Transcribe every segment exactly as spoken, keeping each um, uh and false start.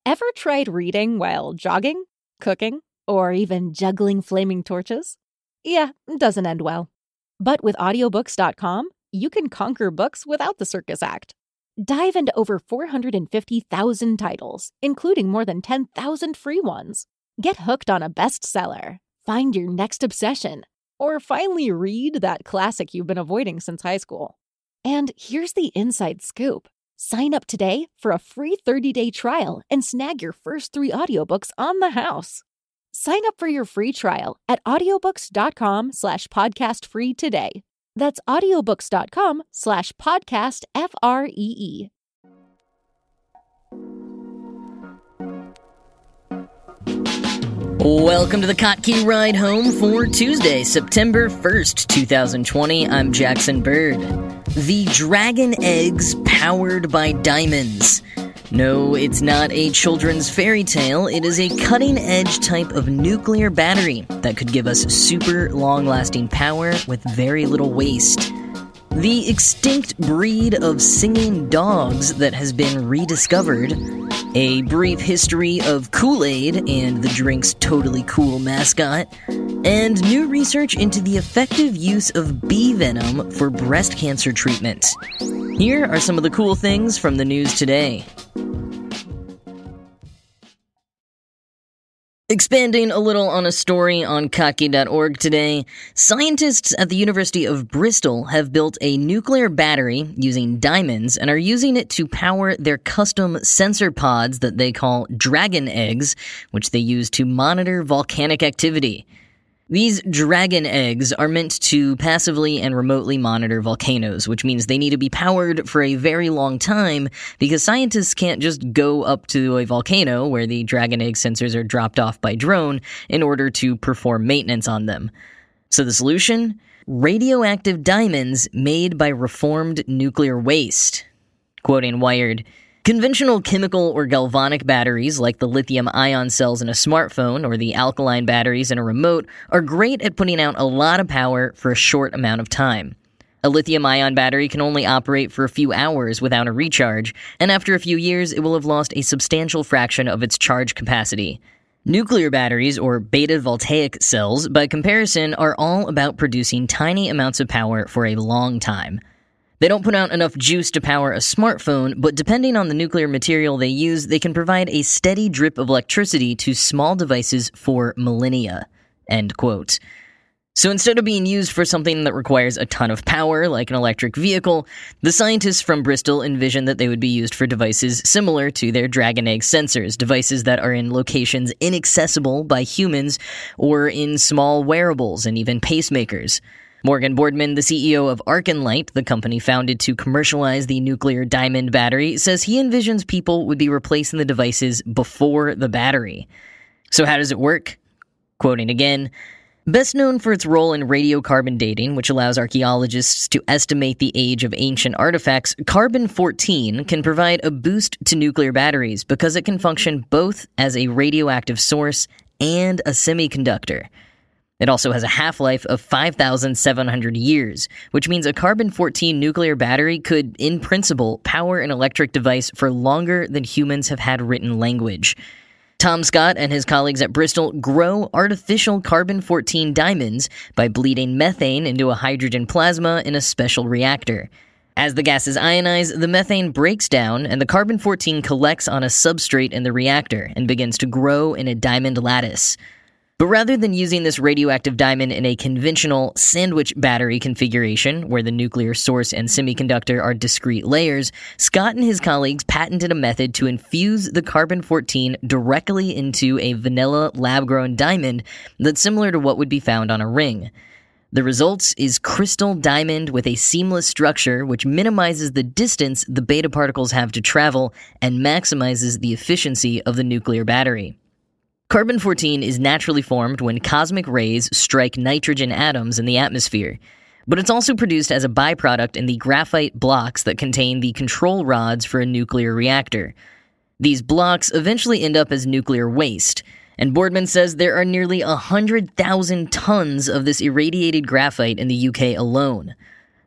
Ever tried reading while jogging, cooking, or even juggling flaming torches? Yeah, it doesn't end well. But with audiobooks dot com, you can conquer books without the circus act. Dive into over four hundred fifty thousand titles, including more than ten thousand free ones. Get hooked on a bestseller, find your next obsession, or finally read that classic you've been avoiding since high school. And here's the inside scoop. Sign up today for a free thirty-day trial and snag your first three audiobooks on the house. Sign up for your free trial at audiobooks dot com slash podcast free today. That's audiobooks dot com slash podcast F R E E. Welcome to the Kottke Ride Home for Tuesday, September first, twenty twenty. I'm Jackson Bird. The Dragon Eggs Powered by Diamonds. No, it's not a children's fairy tale. It is a cutting-edge type of nuclear battery that could give us super long-lasting power with very little waste. The extinct breed of singing dogs that has been rediscovered, a brief history of Kool-Aid and the drink's totally cool mascot, and new research into the effective use of bee venom for breast cancer treatment. Here are some of the cool things from the news today. Expanding a little on a story on Kottke dot org today, scientists at the University of Bristol have built a nuclear battery using diamonds and are using it to power their custom sensor pods that they call Dragon Eggs, which they use to monitor volcanic activity. These Dragon Eggs are meant to passively and remotely monitor volcanoes, which means they need to be powered for a very long time because scientists can't just go up to a volcano where the Dragon Egg sensors are dropped off by drone in order to perform maintenance on them. So the solution? Radioactive diamonds made by reformed nuclear waste. Quoting Wired, conventional chemical or galvanic batteries like the lithium-ion cells in a smartphone or the alkaline batteries in a remote are great at putting out a lot of power for a short amount of time. A lithium-ion battery can only operate for a few hours without a recharge, and after a few years it will have lost a substantial fraction of its charge capacity. Nuclear batteries, or beta-voltaic cells, by comparison, are all about producing tiny amounts of power for a long time. They don't put out enough juice to power a smartphone, but depending on the nuclear material they use, they can provide a steady drip of electricity to small devices for millennia. End quote. So instead of being used for something that requires a ton of power, like an electric vehicle, the scientists from Bristol envisioned that they would be used for devices similar to their Dragon Egg sensors, devices that are in locations inaccessible by humans or in small wearables and even pacemakers. Morgan Boardman, the C E O of Arkenlight, the company founded to commercialize the nuclear diamond battery, says he envisions people would be replacing the devices before the battery. So how does it work? Quoting again, best known for its role in radiocarbon dating, which allows archaeologists to estimate the age of ancient artifacts, carbon fourteen can provide a boost to nuclear batteries because it can function both as a radioactive source and a semiconductor. It also has a half-life of five thousand seven hundred years, which means a carbon fourteen nuclear battery could, in principle, power an electric device for longer than humans have had written language. Tom Scott and his colleagues at Bristol grow artificial carbon fourteen diamonds by bleeding methane into a hydrogen plasma in a special reactor. As the gases ionize, the methane breaks down and the carbon fourteen collects on a substrate in the reactor and begins to grow in a diamond lattice. But rather than using this radioactive diamond in a conventional sandwich battery configuration, where the nuclear source and semiconductor are discrete layers, Scott and his colleagues patented a method to infuse the carbon fourteen directly into a vanilla lab-grown diamond that's similar to what would be found on a ring. The result is crystal diamond with a seamless structure which minimizes the distance the beta particles have to travel and maximizes the efficiency of the nuclear battery. Carbon fourteen is naturally formed when cosmic rays strike nitrogen atoms in the atmosphere, but it's also produced as a byproduct in the graphite blocks that contain the control rods for a nuclear reactor. These blocks eventually end up as nuclear waste, and Boardman says there are nearly one hundred thousand tons of this irradiated graphite in the U K alone.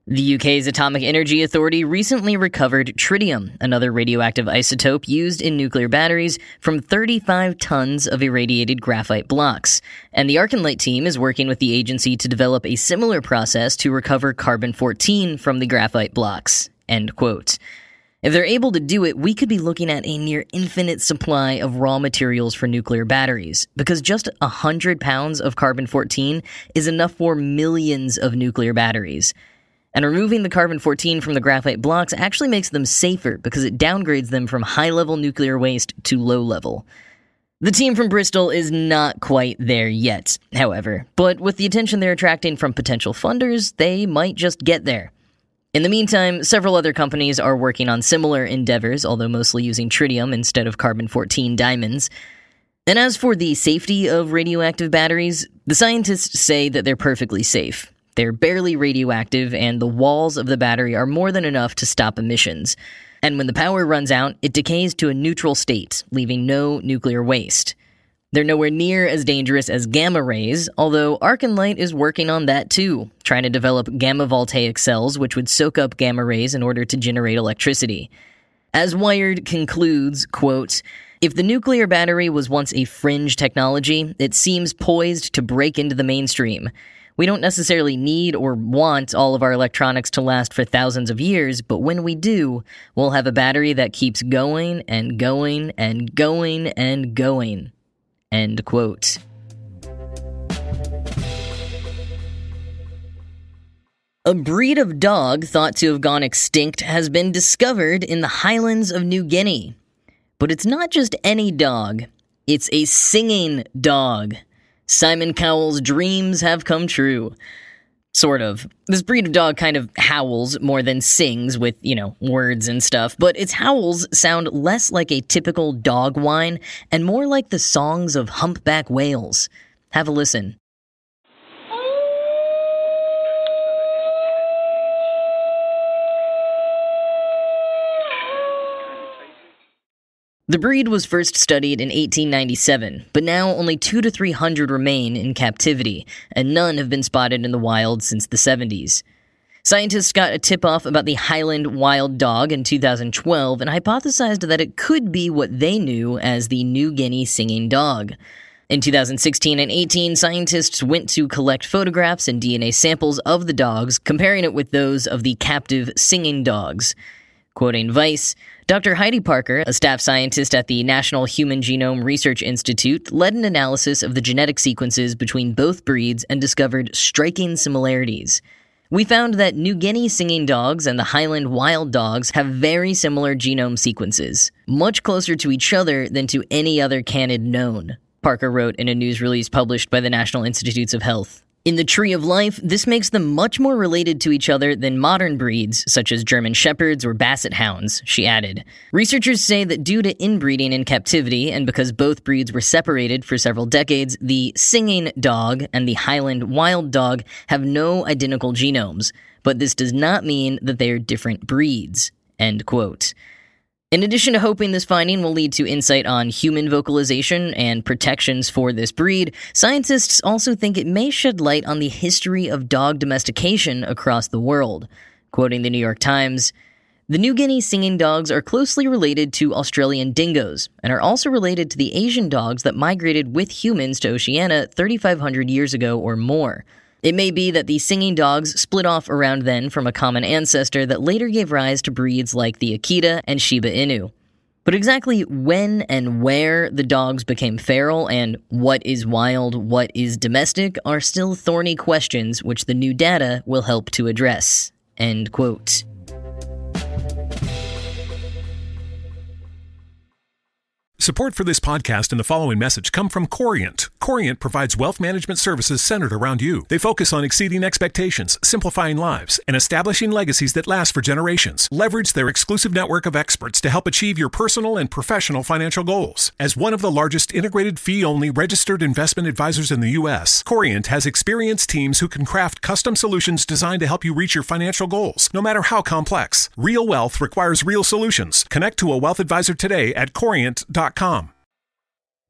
The U K's Atomic Energy Authority recently recovered tritium, another radioactive isotope used in nuclear batteries, from thirty-five tons of irradiated graphite blocks. And the Archenlight team is working with the agency to develop a similar process to recover carbon fourteen from the graphite blocks. End quote. If they're able to do it, we could be looking at a near infinite supply of raw materials for nuclear batteries, because just one hundred pounds of carbon fourteen is enough for millions of nuclear batteries. And removing the carbon fourteen from the graphite blocks actually makes them safer because it downgrades them from high-level nuclear waste to low-level. The team from Bristol is not quite there yet, however, but with the attention they're attracting from potential funders, they might just get there. In the meantime, several other companies are working on similar endeavors, although mostly using tritium instead of carbon fourteen diamonds. And as for the safety of radioactive batteries, the scientists say that they're perfectly safe. They're barely radioactive, and the walls of the battery are more than enough to stop emissions. And when the power runs out, it decays to a neutral state, leaving no nuclear waste. They're nowhere near as dangerous as gamma rays, although Archenlight is working on that too, trying to develop gamma voltaic cells which would soak up gamma rays in order to generate electricity. As Wired concludes, quote, "If the nuclear battery was once a fringe technology, it seems poised to break into the mainstream. We don't necessarily need or want all of our electronics to last for thousands of years, but when we do, we'll have a battery that keeps going and going and going and going." End quote. A breed of dog thought to have gone extinct has been discovered in the highlands of New Guinea. But it's not just any dog, it's a singing dog. Simon Cowell's dreams have come true. Sort of. This breed of dog kind of howls more than sings with, you know, words and stuff, but its howls sound less like a typical dog whine and more like the songs of humpback whales. Have a listen. The breed was first studied in eighteen ninety-seven, but now only two to three hundred remain in captivity, and none have been spotted in the wild since the seventies. Scientists got a tip-off about the Highland wild dog in two thousand twelve and hypothesized that it could be what they knew as the New Guinea singing dog. In two thousand sixteen and eighteen, scientists went to collect photographs and D N A samples of the dogs, comparing it with those of the captive singing dogs. Quoting Vice, Doctor Heidi Parker, a staff scientist at the National Human Genome Research Institute, led an analysis of the genetic sequences between both breeds and discovered striking similarities. We found that New Guinea singing dogs and the Highland wild dogs have very similar genome sequences, much closer to each other than to any other canid known, Parker wrote in a news release published by the National Institutes of Health. In the Tree of Life, this makes them much more related to each other than modern breeds, such as German Shepherds or Basset Hounds, she added. Researchers say that due to inbreeding in captivity, and because both breeds were separated for several decades, the singing dog and the Highland wild dog have no identical genomes, but this does not mean that they are different breeds. End quote. In addition to hoping this finding will lead to insight on human vocalization and protections for this breed, scientists also think it may shed light on the history of dog domestication across the world. Quoting the New York Times, "The New Guinea singing dogs are closely related to Australian dingoes and are also related to the Asian dogs that migrated with humans to Oceania thirty-five hundred years ago or more. It may be that the singing dogs split off around then from a common ancestor that later gave rise to breeds like the Akita and Shiba Inu. But exactly when and where the dogs became feral and what is wild, what is domestic are still thorny questions which the new data will help to address." End quote. Support for this podcast and the following message come from Corient. Corient provides wealth management services centered around you. They focus on exceeding expectations, simplifying lives, and establishing legacies that last for generations. Leverage their exclusive network of experts to help achieve your personal and professional financial goals. As one of the largest integrated fee-only registered investment advisors in the U S, Corient has experienced teams who can craft custom solutions designed to help you reach your financial goals, no matter how complex. Real wealth requires real solutions. Connect to a wealth advisor today at corient dot com.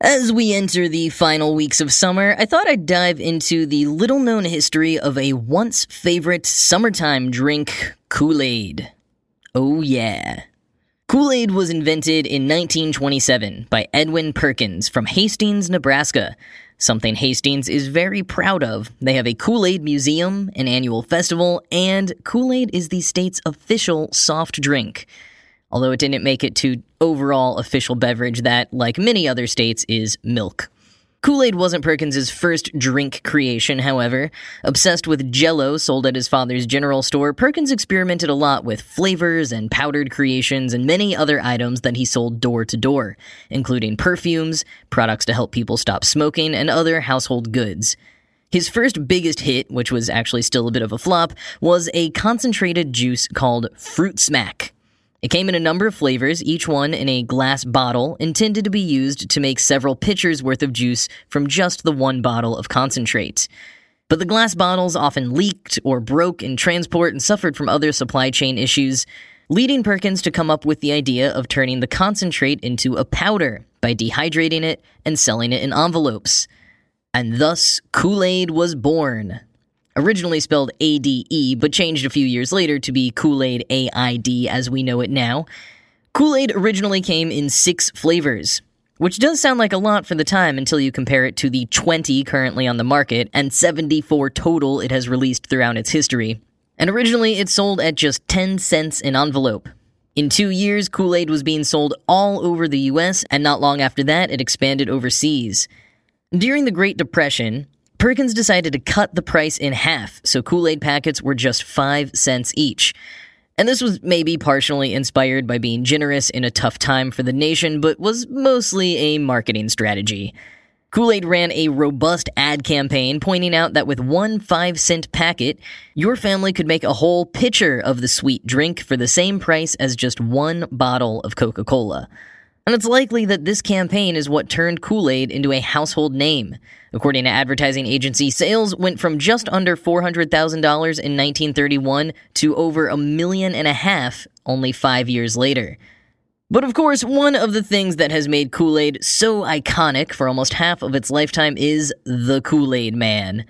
As we enter the final weeks of summer, I thought I'd dive into the little-known history of a once-favorite summertime drink, Kool-Aid. Oh yeah. Kool-Aid was invented in nineteen twenty-seven by Edwin Perkins from Hastings, Nebraska, something Hastings is very proud of. They have a Kool-Aid museum, an annual festival, and Kool-Aid is the state's official soft drink. Although it didn't make it to overall official beverage that, like many other states, is milk. Kool-Aid wasn't Perkins' first drink creation, however. Obsessed with Jell-O sold at his father's general store, Perkins experimented a lot with flavors and powdered creations and many other items that he sold door to door, including perfumes, products to help people stop smoking, and other household goods. His first biggest hit, which was actually still a bit of a flop, was a concentrated juice called Fruit Smack. It came in a number of flavors, each one in a glass bottle, intended to be used to make several pitchers worth of juice from just the one bottle of concentrate. But the glass bottles often leaked or broke in transport and suffered from other supply chain issues, leading Perkins to come up with the idea of turning the concentrate into a powder by dehydrating it and selling it in envelopes. And thus, Kool-Aid was born. Originally spelled A D E, but changed a few years later to be Kool-Aid A I D as we know it now. Kool-Aid originally came in six flavors, which does sound like a lot for the time until you compare it to the twenty currently on the market and seventy-four total it has released throughout its history. And originally it sold at just ten cents an envelope. In two years, Kool-Aid was being sold all over the U S, and not long after that, it expanded overseas. During the Great Depression, Perkins decided to cut the price in half, so Kool-Aid packets were just five cents each. And this was maybe partially inspired by being generous in a tough time for the nation, but was mostly a marketing strategy. Kool-Aid ran a robust ad campaign pointing out that with one five-cent packet, your family could make a whole pitcher of the sweet drink for the same price as just one bottle of Coca-Cola. And it's likely that this campaign is what turned Kool-Aid into a household name. According to advertising agency, sales went from just under four hundred thousand dollars in nineteen thirty-one to over a million and a half only five years later. But of course, one of the things that has made Kool-Aid so iconic for almost half of its lifetime is the Kool-Aid Man.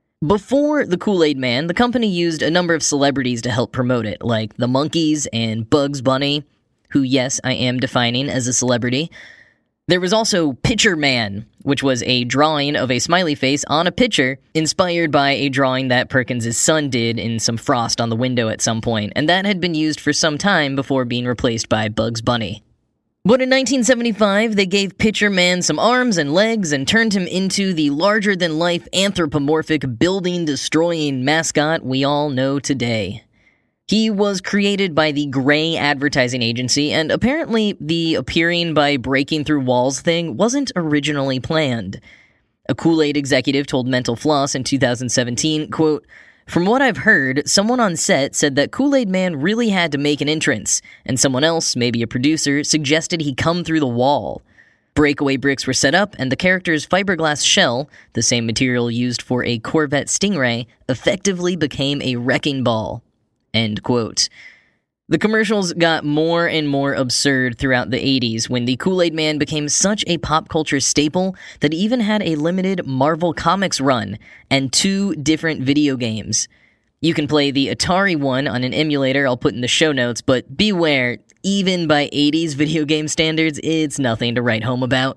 Before the Kool-Aid Man, the company used a number of celebrities to help promote it, like the Monkees and Bugs Bunny, who, yes, I am defining as a celebrity. There was also Pitcher Man, which was a drawing of a smiley face on a pitcher, inspired by a drawing that Perkins' son did in some frost on the window at some point, and that had been used for some time before being replaced by Bugs Bunny. But in nineteen seventy-five, they gave Pitcher Man some arms and legs and turned him into the larger-than-life anthropomorphic building-destroying mascot we all know today. He was created by the Gray advertising agency, and apparently the appearing by breaking through walls thing wasn't originally planned. A Kool-Aid executive told Mental Floss in two thousand seventeen, quote, "From what I've heard, someone on set said that Kool-Aid Man really had to make an entrance, and someone else, maybe a producer, suggested he come through the wall. Breakaway bricks were set up, and the character's fiberglass shell, the same material used for a Corvette Stingray, effectively became a wrecking ball." End quote. The commercials got more and more absurd throughout the eighties when the Kool-Aid Man became such a pop culture staple that it even had a limited Marvel Comics run and two different video games. You can play the Atari one on an emulator I'll put in the show notes, but beware, even by eighties video game standards, it's nothing to write home about.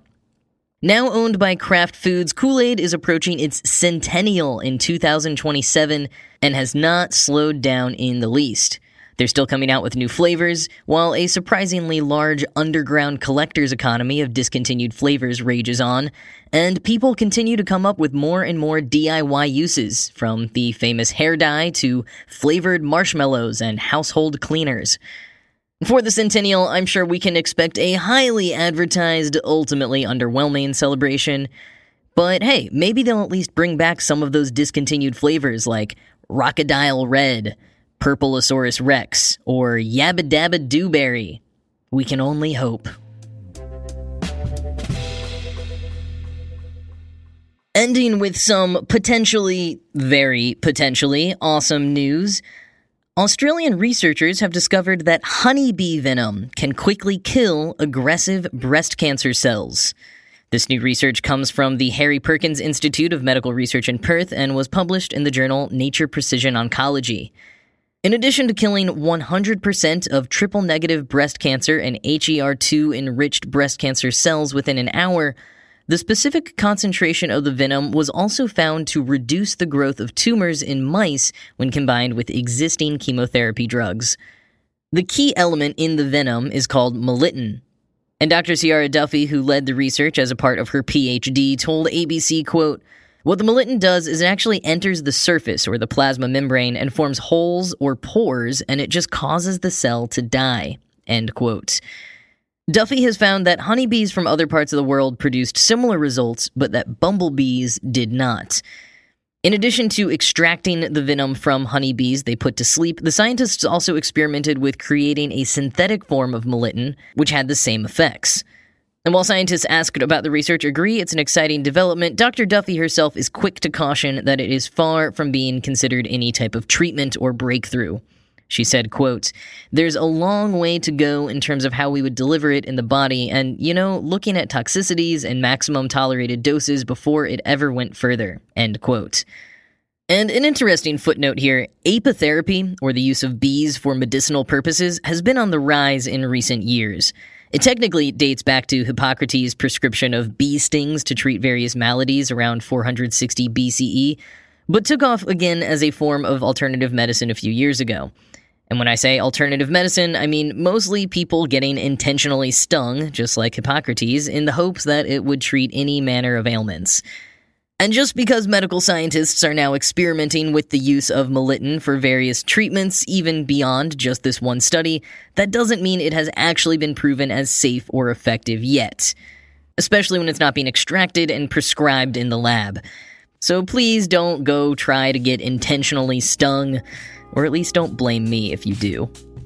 Now owned by Kraft Foods, Kool-Aid is approaching its centennial in two thousand twenty-seven and has not slowed down in the least. They're still coming out with new flavors, while a surprisingly large underground collector's economy of discontinued flavors rages on, and people continue to come up with more and more D I Y uses, from the famous hair dye to flavored marshmallows and household cleaners. For the centennial, I'm sure we can expect a highly advertised, ultimately underwhelming celebration. But hey, maybe they'll at least bring back some of those discontinued flavors like Rockadile Red, Purpleosaurus Rex, or Yabba Dabba Dewberry. We can only hope. Ending with some potentially, very potentially, awesome news. Australian researchers have discovered that honeybee venom can quickly kill aggressive breast cancer cells. This new research comes from the Harry Perkins Institute of Medical Research in Perth and was published in the journal Nature Precision Oncology. In addition to killing one hundred percent of triple-negative breast cancer and H E R two enriched breast cancer cells within an hour, the specific concentration of the venom was also found to reduce the growth of tumors in mice when combined with existing chemotherapy drugs. The key element in the venom is called melittin. And Doctor Ciara Duffy, who led the research as a part of her P H D, told A B C, quote, "What the melittin does is it actually enters the surface or the plasma membrane and forms holes or pores, and it just causes the cell to die," end quote. Duffy has found that honeybees from other parts of the world produced similar results, but that bumblebees did not. In addition to extracting the venom from honeybees they put to sleep, the scientists also experimented with creating a synthetic form of melittin, which had the same effects. And while scientists asked about the research agree it's an exciting development, Doctor Duffy herself is quick to caution that it is far from being considered any type of treatment or breakthrough. She said, quote, "There's a long way to go in terms of how we would deliver it in the body and, you know, looking at toxicities and maximum tolerated doses before it ever went further," end quote. And an interesting footnote here, apitherapy, or the use of bees for medicinal purposes, has been on the rise in recent years. It technically dates back to Hippocrates' prescription of bee stings to treat various maladies around four hundred sixty B C E, but took off again as a form of alternative medicine a few years ago. And when I say alternative medicine, I mean mostly people getting intentionally stung, just like Hippocrates, in the hopes that it would treat any manner of ailments. And just because medical scientists are now experimenting with the use of melittin for various treatments, even beyond just this one study, that doesn't mean it has actually been proven as safe or effective yet. Especially when it's not being extracted and prescribed in the lab. So please don't go try to get intentionally stung, or at least don't blame me if you do.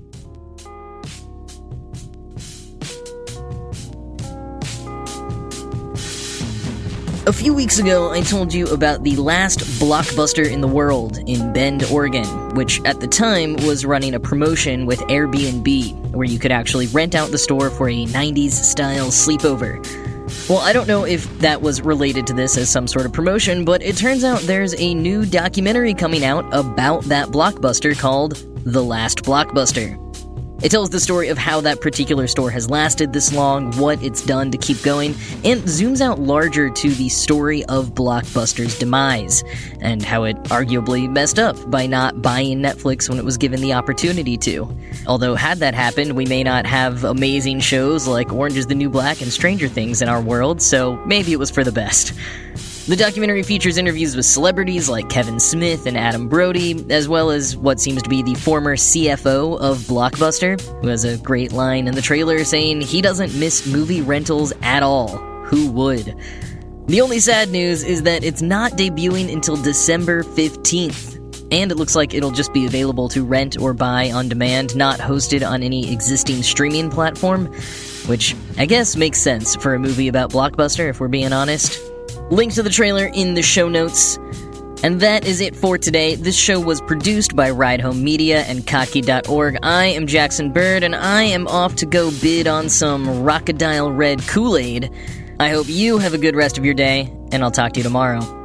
A few weeks ago, I told you about the last Blockbuster in the world in Bend, Oregon, which at the time was running a promotion with Airbnb, where you could actually rent out the store for a nineties-style sleepover. Well, I don't know if that was related to this as some sort of promotion, but it turns out there's a new documentary coming out about that Blockbuster called The Last Blockbuster. It tells the story of how that particular store has lasted this long, what it's done to keep going, and zooms out larger to the story of Blockbuster's demise, and how it arguably messed up by not buying Netflix when it was given the opportunity to. Although had that happened, we may not have amazing shows like Orange is the New Black and Stranger Things in our world, so maybe it was for the best. The documentary features interviews with celebrities like Kevin Smith and Adam Brody, as well as what seems to be the former C F O of Blockbuster, who has a great line in the trailer saying he doesn't miss movie rentals at all. Who would? The only sad news is that it's not debuting until December fifteenth, and it looks like it'll just be available to rent or buy on demand, not hosted on any existing streaming platform, which I guess makes sense for a movie about Blockbuster, if we're being honest. Link to the trailer in the show notes. And that is it for today. This show was produced by Ride Home Media and Cocky dot org. I am Jackson Bird, and I am off to go bid on some Rockadile Red Kool-Aid. I hope you have a good rest of your day, and I'll talk to you tomorrow.